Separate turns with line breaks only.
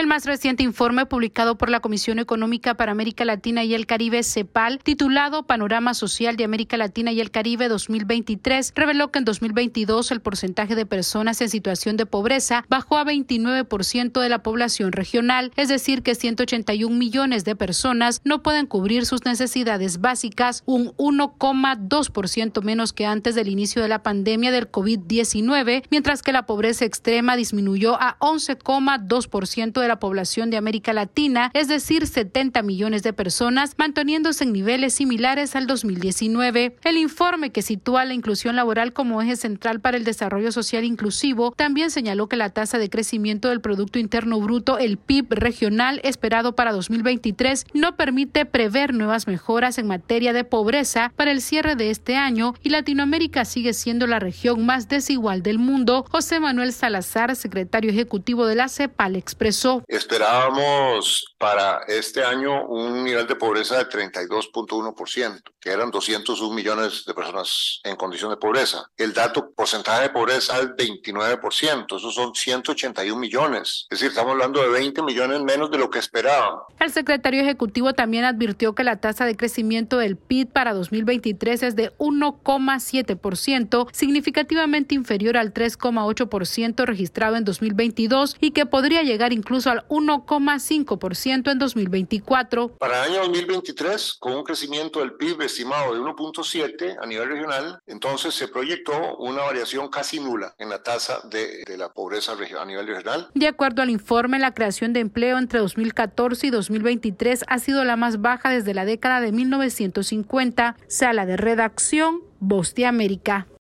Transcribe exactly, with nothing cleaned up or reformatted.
El más reciente informe publicado por la Comisión Económica para América Latina y el Caribe, CEPAL, titulado Panorama Social de América Latina y el Caribe dos mil veintitrés, reveló que en dos mil veintidós el porcentaje de personas en situación de pobreza bajó a veintinueve por ciento de la población regional, es decir, que ciento ochenta y un millones de personas no pueden cubrir sus necesidades básicas, un uno coma dos por ciento menos que antes del inicio de la pandemia del COVID diecinueve, mientras que la pobreza extrema disminuyó a once coma dos por ciento de la población de América Latina, es decir, setenta millones de personas, manteniéndose en niveles similares al dos mil diecinueve. El informe, que sitúa la inclusión laboral como eje central para el desarrollo social inclusivo, también señaló que la tasa de crecimiento del Producto Interno Bruto, el P I B regional, esperado para dos mil veintitrés, no permite prever nuevas mejoras en materia de pobreza para el cierre de este año, y Latinoamérica sigue siendo la región más desigual del mundo. José Manuel Salazar, secretario ejecutivo de la CEPAL, expresó:
Esperábamos para este año un nivel de pobreza de treinta y dos punto uno por ciento, que eran doscientos un millones de personas en condición de pobreza. El dato porcentaje de pobreza es veintinueve por ciento, esos son ciento ochenta y un millones. Es decir, estamos hablando de veinte millones menos de lo que esperábamos.
El secretario ejecutivo también advirtió que la tasa de crecimiento del P I B para dos mil veintitrés es de uno coma siete por ciento, significativamente inferior al tres coma ocho por ciento registrado en dos mil veintidós y que podría llegar incluso al uno coma cinco por ciento en dos mil veinticuatro.
Para el año dos mil veintitrés, con un crecimiento del P I B estimado de uno punto siete a nivel regional, entonces se proyectó una variación casi nula en la tasa de, de la pobreza a nivel regional.
De acuerdo al informe, la creación de empleo entre dos mil catorce y dos mil veintitrés ha sido la más baja desde la década de mil novecientos cincuenta. Sala de redacción, Voz de América.